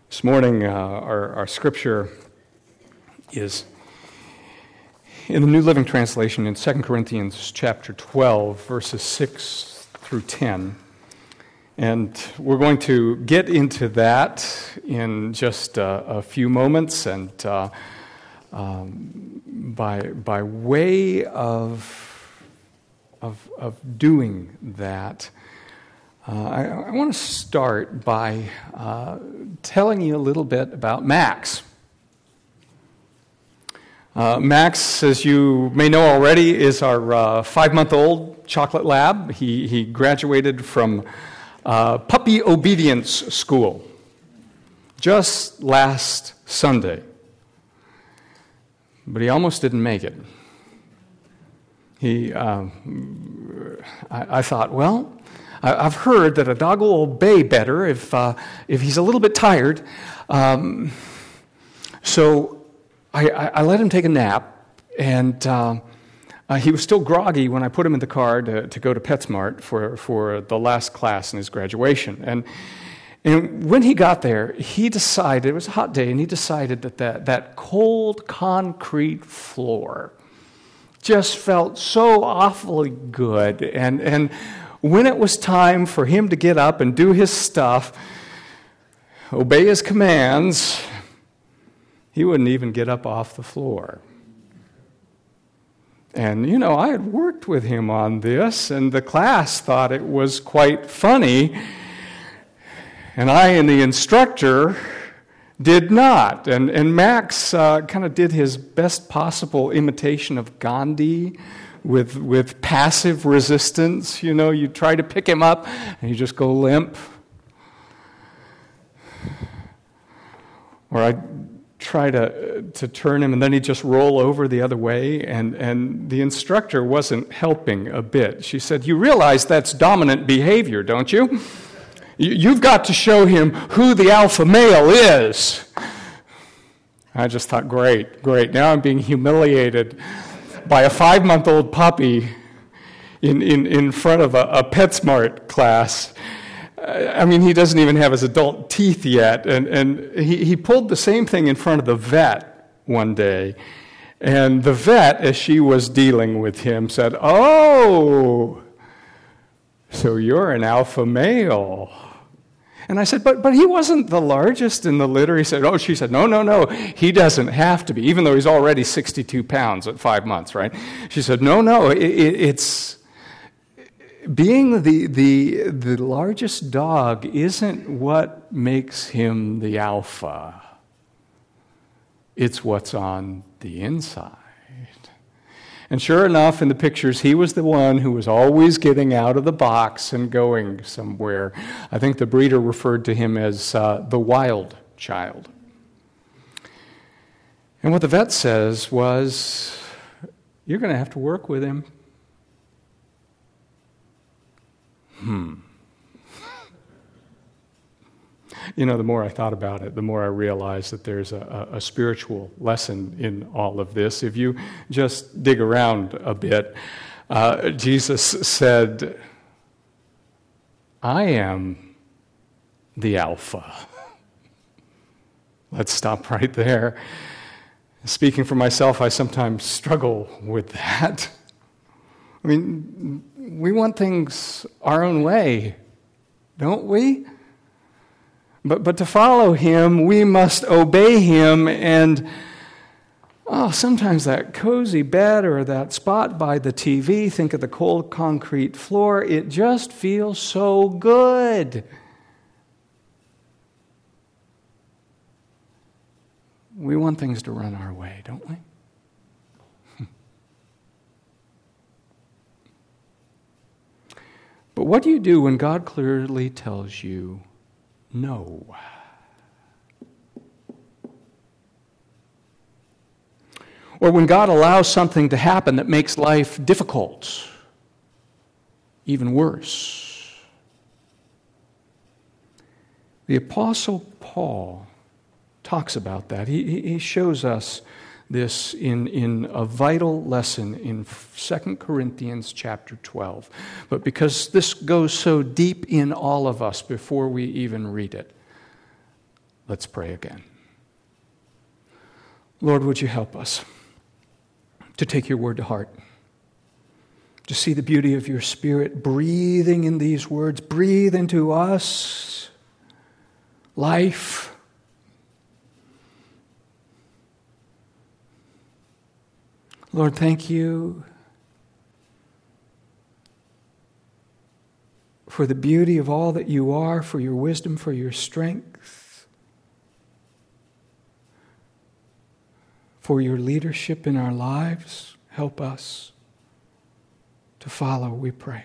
This morning, our scripture is in the New Living Translation in 2 Corinthians chapter 12, verses 6 through 10. And we're going to get into that in just a few moments. And by way of doing that, I want to start by telling you a little bit about Max. Max, as you may know already, is our 5-month-old chocolate lab. He graduated from puppy obedience school just last Sunday. But he almost didn't make it. I thought, well, I've heard that a dog will obey better if he's a little bit tired. So I let him take a nap, and he was still groggy when I put him in the car to go to PetSmart for the last class in his graduation. And when he got there, he decided, it was a hot day, and he decided that cold concrete floor just felt so awfully good. And when it was time for him to get up and do his stuff, obey his commands, he wouldn't even get up off the floor. And, I had worked with him on this, and the class thought it was quite funny, and I and the instructor did not. And Max kind of did his best possible imitation of Gandhi, with passive resistance. You try to pick him up, and you just go limp. Or I try to turn him, and then he'd just roll over the other way, and the instructor wasn't helping a bit. She said, "You realize that's dominant behavior, don't you? You've got to show him who the alpha male is." I just thought, great. Now I'm being humiliated by a 5-month-old puppy in front of a PetSmart class. I mean, he doesn't even have his adult teeth yet. And he pulled the same thing in front of the vet one day. And the vet, as she was dealing with him, said, "Oh, so you're an alpha male." And I said, but he wasn't the largest in the litter. He said, she said, no, he doesn't have to be, even though he's already 62 pounds at 5 months, right? She said, no, it's being the largest dog isn't what makes him the alpha. It's what's on the inside. And sure enough, in the pictures, he was the one who was always getting out of the box and going somewhere. I think the breeder referred to him as the wild child. And what the vet says was, "You're going to have to work with him." The more I thought about it, the more I realized that there's a spiritual lesson in all of this. If you just dig around a bit, Jesus said, "I am the Alpha." Let's stop right there. Speaking for myself, I sometimes struggle with that. I mean, we want things our own way, don't we? But to follow him, we must obey him, and sometimes that cozy bed or that spot by the TV, think of the cold concrete floor, it just feels so good. We want things to run our way, don't we? But what do you do when God clearly tells you no? Or when God allows something to happen that makes life difficult, even worse? The Apostle Paul talks about that. He shows us this in a vital lesson in 2 Corinthians chapter 12. But because this goes so deep in all of us before we even read it, Let's pray again. Lord, would you help us to take your word to heart, to see the beauty of your Spirit breathing in these words, breathe into us life. Lord, thank you for the beauty of all that you are, for your wisdom, for your strength, for your leadership in our lives. Help us to follow, we pray.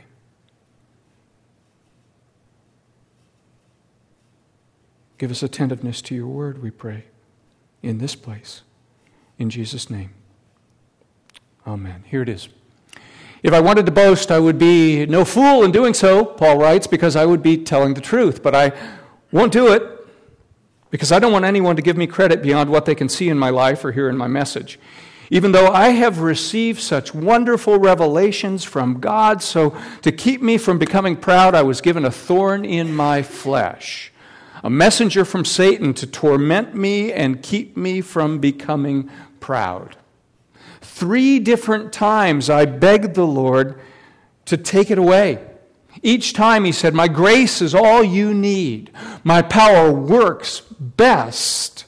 Give us attentiveness to your word, we pray, in this place. In Jesus' name. Amen. Here it is. If I wanted to boast, I would be no fool in doing so, Paul writes, because I would be telling the truth. But I won't do it because I don't want anyone to give me credit beyond what they can see in my life or hear in my message. Even though I have received such wonderful revelations from God, so to keep me from becoming proud, I was given a thorn in my flesh, a messenger from Satan to torment me and keep me from becoming proud. 3 different times I begged the Lord to take it away. Each time he said, my grace is all you need. My power works best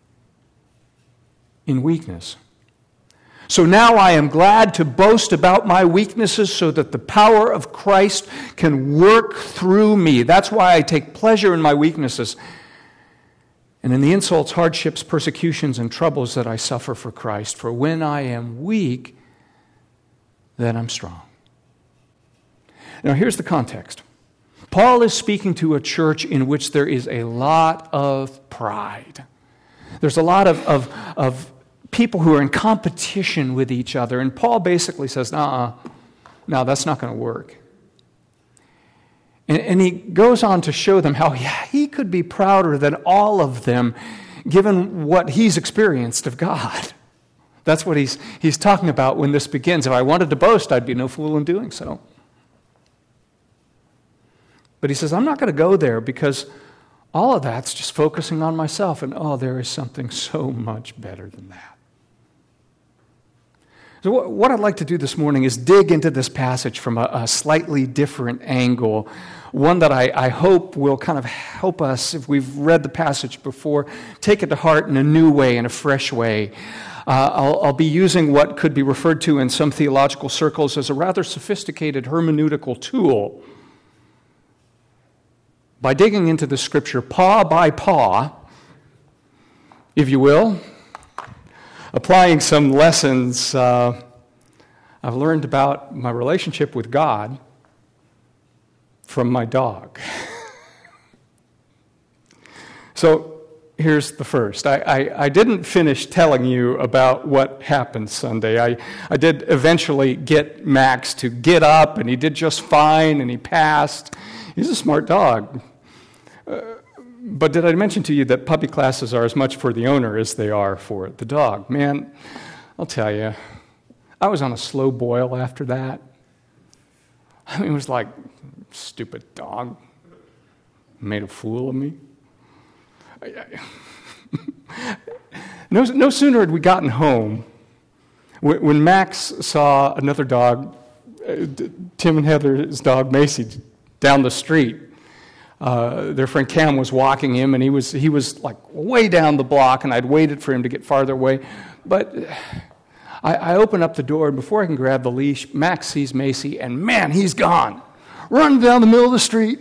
in weakness. So now I am glad to boast about my weaknesses so that the power of Christ can work through me. That's why I take pleasure in my weaknesses and in the insults, hardships, persecutions, and troubles that I suffer for Christ. For when I am weak, then I'm strong. Now here's the context. Paul is speaking to a church in which there is a lot of pride. There's a lot of people who are in competition with each other. And Paul basically says, no, that's not going to work. And he goes on to show them how he could be prouder than all of them given what he's experienced of God. That's what he's talking about when this begins. If I wanted to boast, I'd be no fool in doing so. But he says, I'm not going to go there because all of that's just focusing on myself. And there is something so much better than that. So what I'd like to do this morning is dig into this passage from a slightly different angle, one that I hope will kind of help us, if we've read the passage before, take it to heart in a new way, in a fresh way. I'll be using what could be referred to in some theological circles as a rather sophisticated hermeneutical tool. By digging into the Scripture paw by paw, if you will, applying some lessons I've learned about my relationship with God from my dog. So here's the first. I didn't finish telling you about what happened Sunday. I did eventually get Max to get up, and he did just fine, and he passed. He's a smart dog. But did I mention to you that puppy classes are as much for the owner as they are for the dog? Man, I'll tell you, I was on a slow boil after that. I mean, it was like, stupid dog, made a fool of me. No sooner had we gotten home, when Max saw another dog, Tim and Heather's dog Macy, down the street. Their friend Cam was walking him, and he was like way down the block, and I'd waited for him to get farther away. But I open up the door, and before I can grab the leash, Max sees Macy, and man, he's gone. Run down the middle of the street.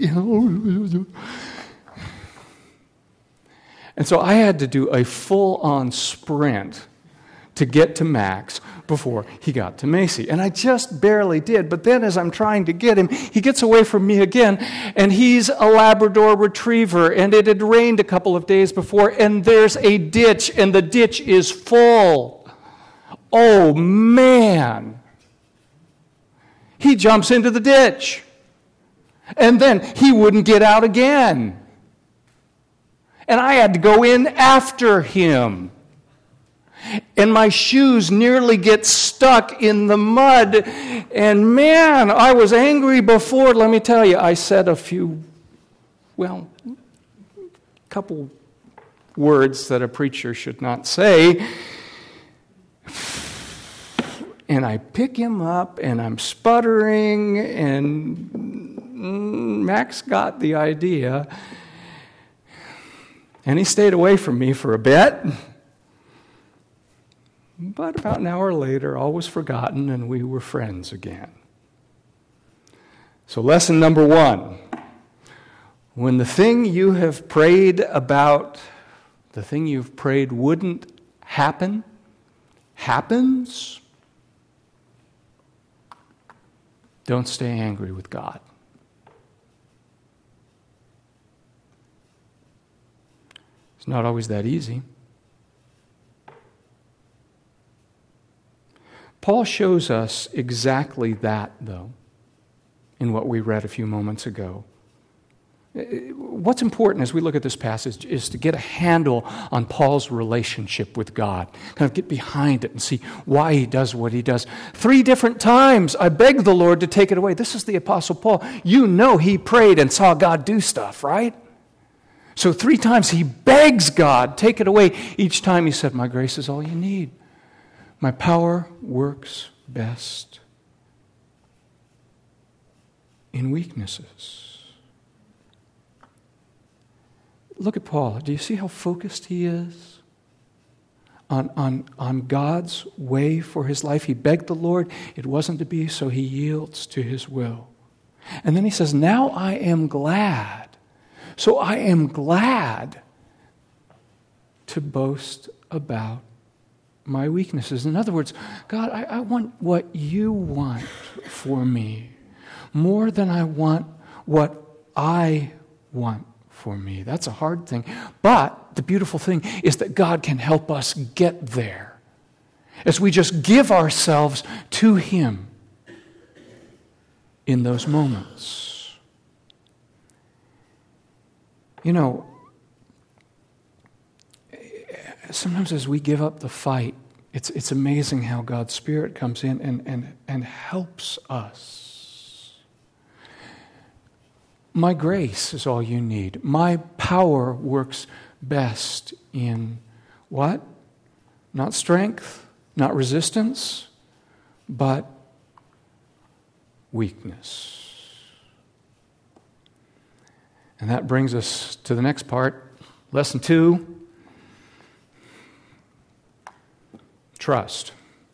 And so I had to do a full-on sprint to get to Max before he got to Macy. And I just barely did. But then as I'm trying to get him, he gets away from me again, and he's a Labrador Retriever, and it had rained a couple of days before, and there's a ditch, and the ditch is full. Oh, man. He jumps into the ditch, and then he wouldn't get out again. And I had to go in after him. And my shoes nearly get stuck in the mud. And man, I was angry before. Let me tell you, I said a couple words that a preacher should not say. And I pick him up, and I'm sputtering, and Max got the idea. And he stayed away from me for a bit. But about an hour later, all was forgotten, and we were friends again. So lesson number 1. When the thing you have prayed about, the thing you've prayed wouldn't happen, happens, don't stay angry with God. It's not always that easy. Paul shows us exactly that, though, in what we read a few moments ago. What's important as we look at this passage is to get a handle on Paul's relationship with God, kind of get behind it and see why he does what he does. 3 different times I begged the Lord to take it away. This is the Apostle Paul. You know he prayed and saw God do stuff, right? So 3 times he begs God, take it away. Each time he said, my grace is all you need. My power works best in weaknesses. Look at Paul. Do you see how focused he is on God's way for his life? He begged the Lord. It wasn't to be, so he yields to his will. And then he says, now I am glad. So I am glad to boast about my weaknesses. In other words, God, I want what you want for me more than I want what I want for me. That's a hard thing. But the beautiful thing is that God can help us get there as we just give ourselves to Him in those moments. You know, sometimes as we give up the fight, it's amazing how God's Spirit comes in and helps us. My grace is all you need. My power works best in what? Not strength, not resistance, but weakness. And that brings us to the next part, lesson 2. Trust.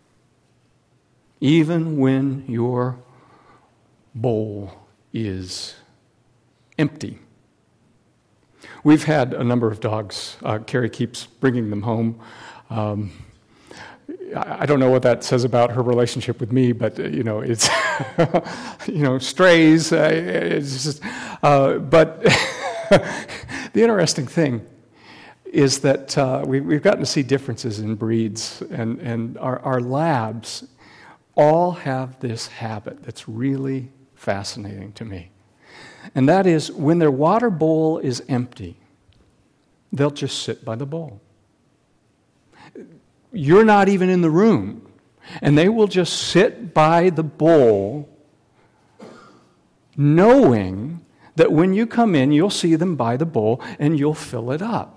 Even when your bowl is empty. We've had a number of dogs. Carrie keeps bringing them home. I don't know what that says about her relationship with me, but it's strays. It's just, but the interesting thing is that we've gotten to see differences in breeds, and our labs all have this habit that's really fascinating to me. And that is, when their water bowl is empty, they'll just sit by the bowl. You're not even in the room, and they will just sit by the bowl, knowing that when you come in, you'll see them by the bowl, and you'll fill it up.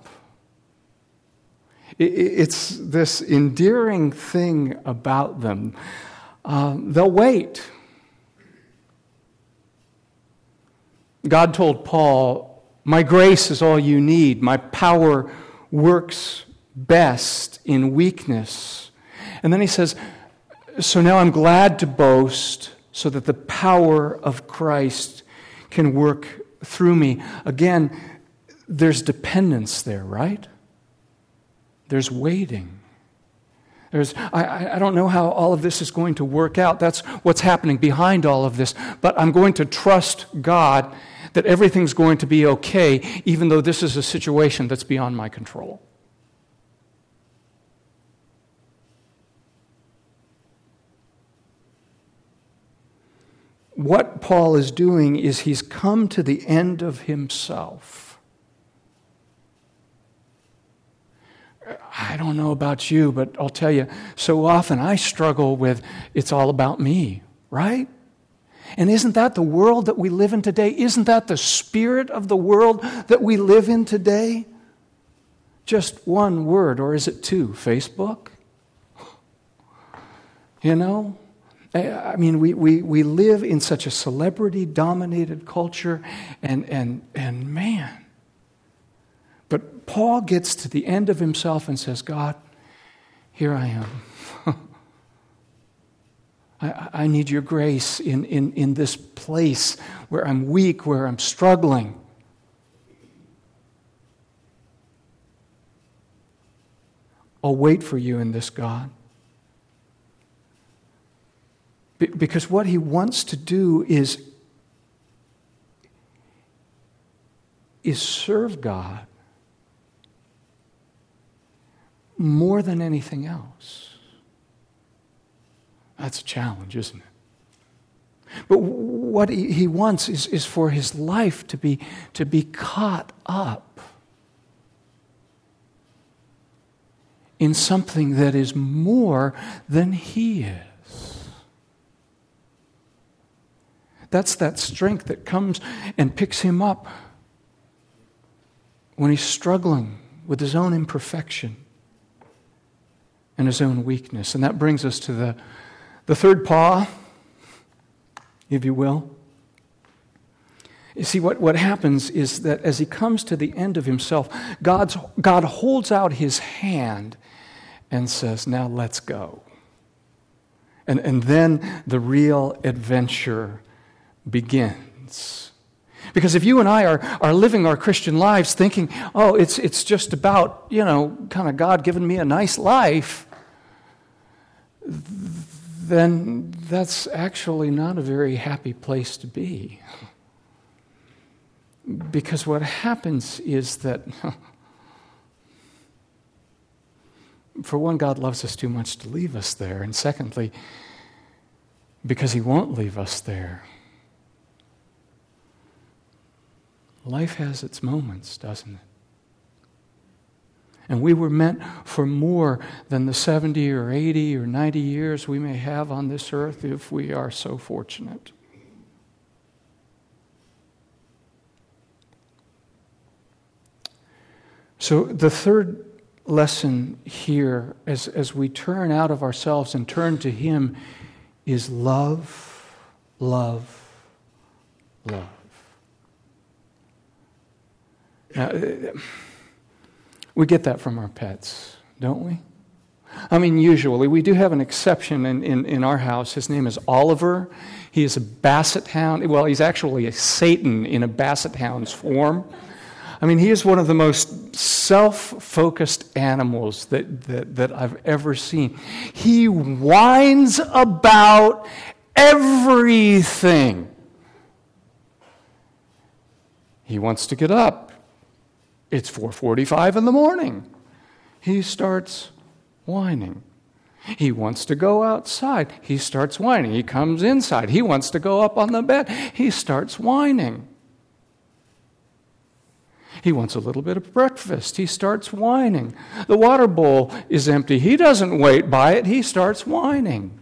It's this endearing thing about them. They'll wait. God told Paul, my grace is all you need. My power works best in weakness. And then he says, so now I'm glad to boast so that the power of Christ can work through me. Again, there's dependence there, right? There's waiting. I don't know how all of this is going to work out. That's what's happening behind all of this. But I'm going to trust God that everything's going to be okay, even though this is a situation that's beyond my control. What Paul is doing is he's come to the end of himself. I don't know about you, but I'll tell you, so often I struggle with it's all about me, right? And isn't that the world that we live in today? Isn't that the spirit of the world that we live in today? just one word, or is it two? Facebook? You know? I mean, we live in such a celebrity-dominated culture, and man. But Paul gets to the end of himself and says, God, here I am. I need your grace in this place where I'm weak, where I'm struggling. I'll wait for you in this, God. Because what he wants to do is serve God more than anything else. That's a challenge, isn't it? But what he wants is for his life to be caught up in something that is more than he is. That's that strength that comes and picks him up when he's struggling with his own imperfection and his own weakness. And that brings us to the third paw, if you will. You see, what happens is that as he comes to the end of himself, God holds out his hand and says, now let's go. And then the real adventure begins. Because if you and I are living our Christian lives thinking, oh, it's just about, kind of God giving me a nice life, then that's actually not a very happy place to be. Because what happens is that, for one, God loves us too much to leave us there. And secondly, because he won't leave us there. Life has its moments, doesn't it? And we were meant for more than the 70 or 80 or 90 years we may have on this earth if we are so fortunate. So the third lesson here, as we turn out of ourselves and turn to him, is love, love, love. Now, we get that from our pets, don't we? I mean, usually. We do have an exception in our house. His name is Oliver. He is a basset hound. Well, he's actually a Satan in a basset hound's form. I mean, he is one of the most self-focused animals that I've ever seen. He whines about everything. He wants to get up. It's 4:45 in the morning. He starts whining. He wants to go outside. He starts whining. He comes inside. He wants to go up on the bed. He starts whining. He wants a little bit of breakfast. He starts whining. The water bowl is empty. He doesn't wait by it. He starts whining.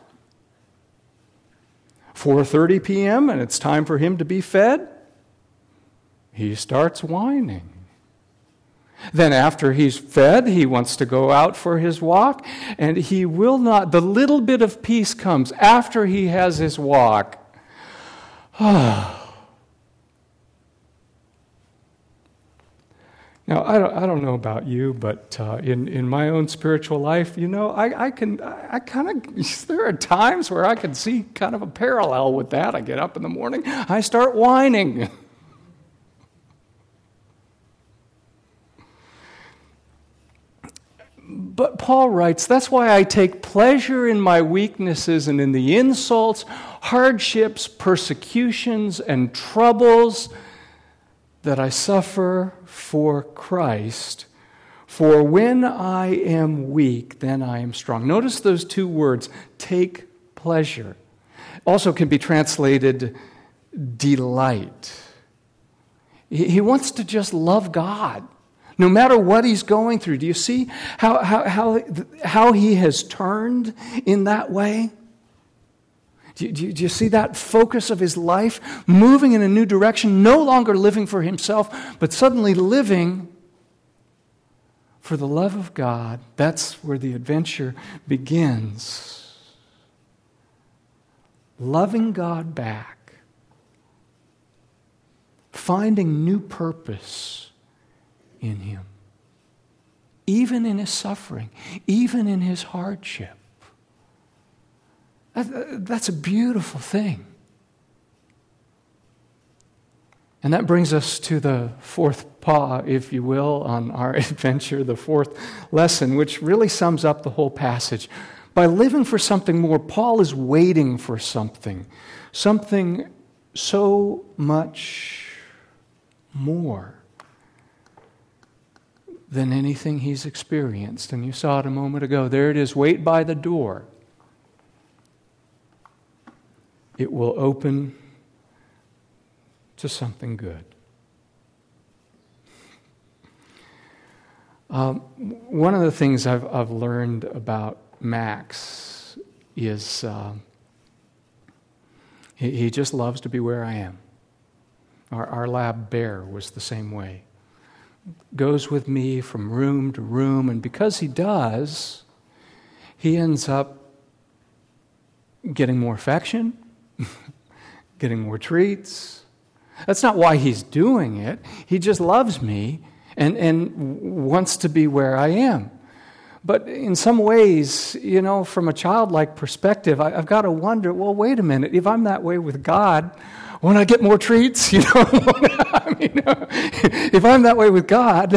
4:30 p.m. and it's time for him to be fed. He starts whining. Then after he's fed, he wants to go out for his walk, and he will not. The little bit of peace comes after he has his walk. Now, I don't know about you, but in my own spiritual life, I kind of, there are times where I can see kind of a parallel with that. I get up in the morning, I start whining. But Paul writes, that's why I take pleasure in my weaknesses and in the insults, hardships, persecutions, and troubles that I suffer for Christ. For when I am weak, then I am strong. Notice those two words, take pleasure. Also can be translated delight. He wants to just love God. No matter what he's going through, do you see how he has turned in that way? Do you see that focus of his life moving in a new direction, no longer living for himself, but suddenly living for the love of God, that's where the adventure begins. Loving God back. Finding new purpose in Him. Even in His suffering. Even in His hardship. That's a beautiful thing. And that brings us to the fourth paw, if you will, on our adventure, the fourth lesson, which really sums up the whole passage. By living for something more, Paul is waiting for something so much more than anything he's experienced. And you saw it a moment ago. There it is, wait by the door. It will open to something good. One of the things I've learned about Max is he just loves to be where I am. Our lab bear was the same way. Goes with me from room to room, and because he does, he ends up getting more affection, getting more treats. That's not why he's doing it. He just loves me and wants to be where I am. But in some ways, from a childlike perspective, I've got to wonder, well, wait a minute, if I'm that way with God, won't I get more treats? If I'm that way with God,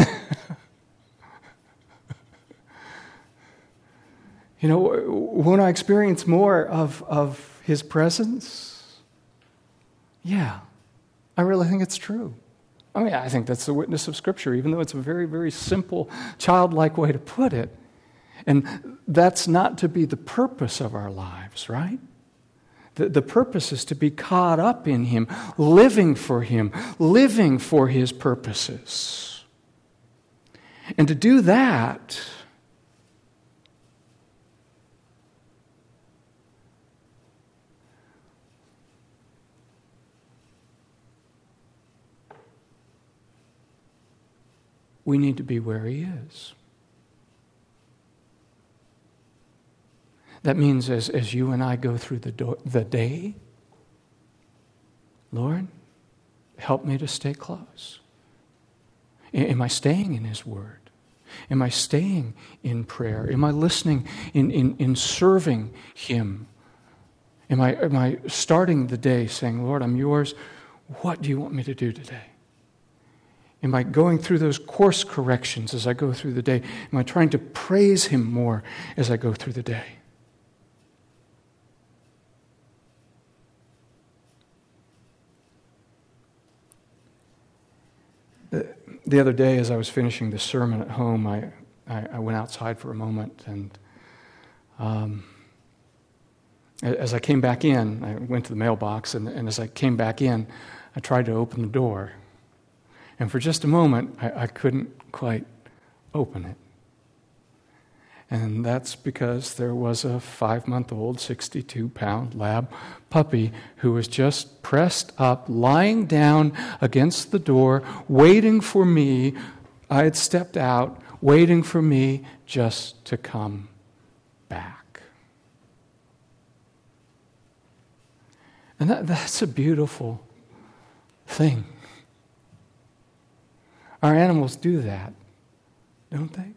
won't I experience more of His presence? Yeah, I really think it's true. I think that's the witness of Scripture, even though it's a very, very simple, childlike way to put it. And that's not to be the purpose of our lives, right? The purpose is to be caught up in Him, living for His purposes. And to do that, we need to be where He is. That means as you and I go through the day, Lord, help me to stay close. Am I staying in His Word? Am I staying in prayer? Am I listening in serving Him? Am I starting the day saying, Lord, I'm yours. What do you want me to do today? Am I going through those course corrections as I go through the day? Am I trying to praise Him more as I go through the day? The other day, as I was finishing the sermon at home, I went outside for a moment, and as I came back in, I went to the mailbox, and as I came back in, I tried to open the door. And for just a moment, I couldn't quite open it. And that's because there was a 5-month-old, 62-pound lab puppy who was just pressed up, lying down against the door, waiting for me. I had stepped out, waiting for me just to come back. And that's a beautiful thing. Our animals do that, don't they?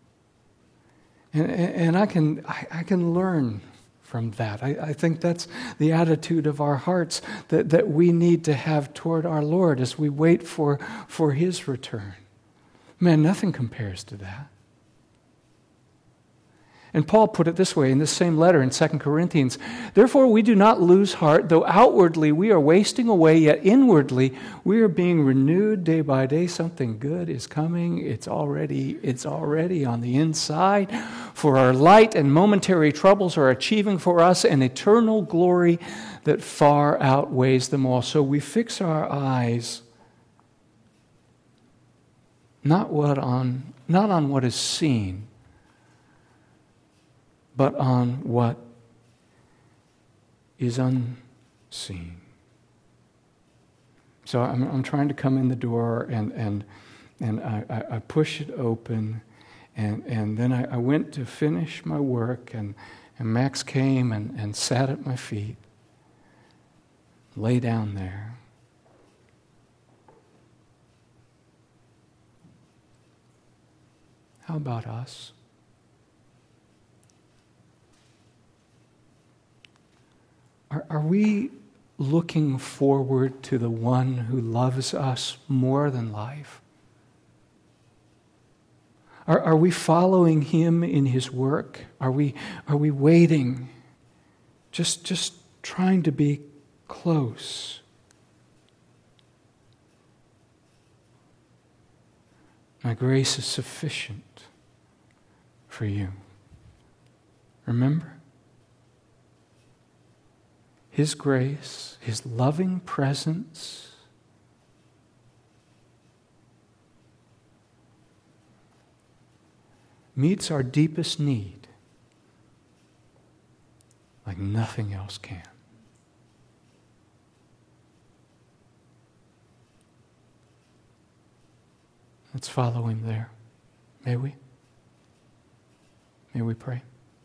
And I can learn from that. I think that's the attitude of our hearts that we need to have toward our Lord as we wait for His return. Man, nothing compares to that. And Paul put it this way in this same letter in 2 Corinthians, "Therefore we do not lose heart, though outwardly we are wasting away, yet inwardly we are being renewed day by day." Something good is coming. It's already on the inside. "For our light and momentary troubles are achieving for us an eternal glory that far outweighs them all." So we fix our eyes not on what is seen, but on what is unseen. So I'm trying to come in the door, and I push it open, And then I went to finish my work, and Max came and sat at my feet, lay down there. How about us? Are we looking forward to the one who loves us more than life? Are we following him in his work? Are we waiting? Just trying to be close. My grace is sufficient for you. Remember? His grace, his loving presence, meets our deepest need like nothing else can. Let's follow him there. May we? May we pray?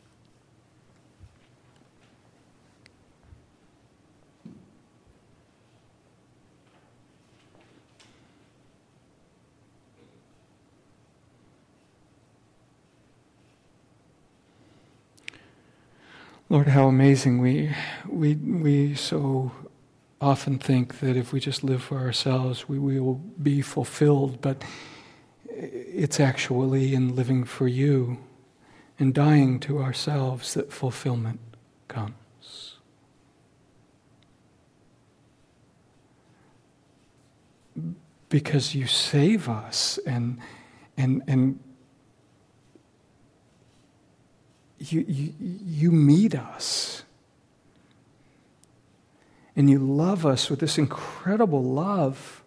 Lord, how amazing we so often think that if we just live for ourselves, we will be fulfilled, but it's actually in living for you and dying to ourselves that fulfillment comes. Because you save us and you meet us. And you love us with this incredible love,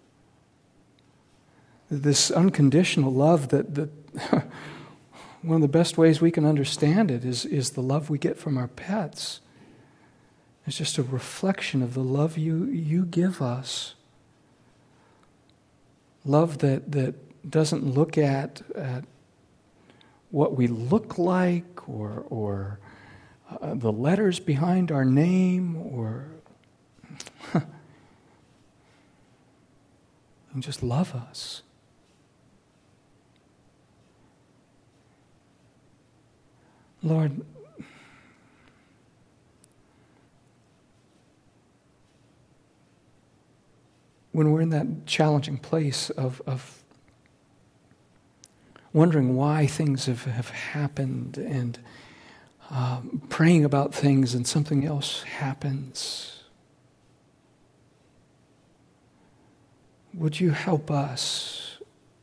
this unconditional love that one of the best ways we can understand it is the love we get from our pets. It's just a reflection of the love you give us. Love that doesn't look at what we look like or the letters behind our name or and just love us. Lord, when we're in that challenging place of wondering why things have happened and praying about things and something else happens, would you help us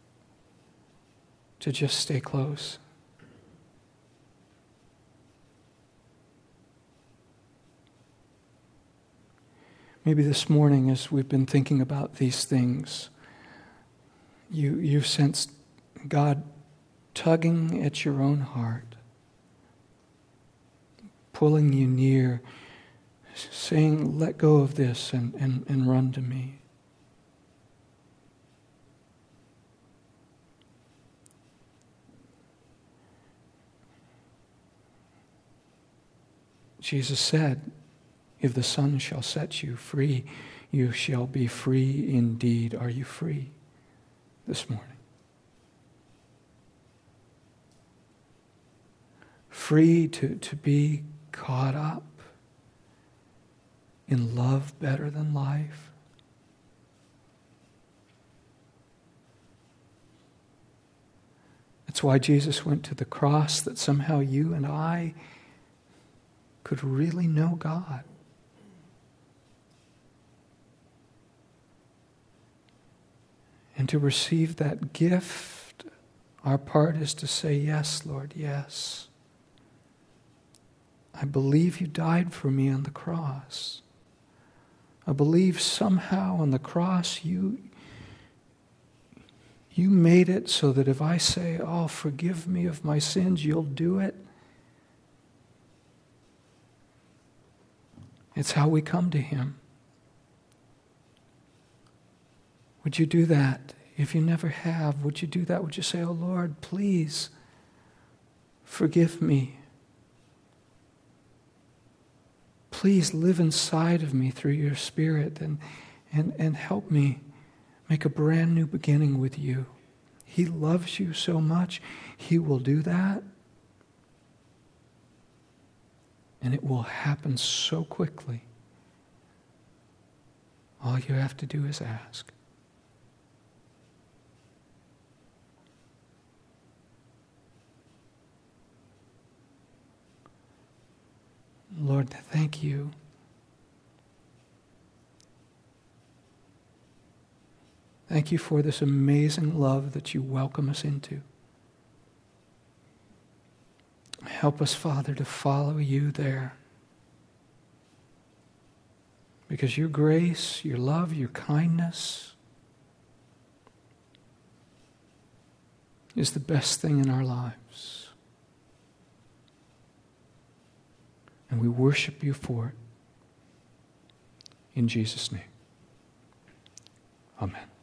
to just stay close? Maybe this morning, as we've been thinking about these things, you've sensed God tugging at your own heart, pulling you near, saying, let go of this and run to me. Jesus said, if the Son shall set you free, you shall be free indeed. Are you free this morning? Free to be caught up in love better than life? That's why Jesus went to the cross, that somehow you and I could really know God. And to receive that gift, our part is to say, yes, Lord, yes. I believe you died for me on the cross. I believe somehow on the cross you made it so that if I say, oh, forgive me of my sins, you'll do it. It's how we come to him. Would you do that? If you never have, would you do that? Would you say, oh Lord, please, Forgive me. Please live inside of me through your Spirit and help me make a brand new beginning with you. He loves you so much, he will do that. And it will happen so quickly. All you have to do is ask. Lord, thank you. Thank you for this amazing love that you welcome us into. Help us, Father, to follow you there. Because your grace, your love, your kindness is the best thing in our lives. And we worship you for it. In Jesus' name. Amen.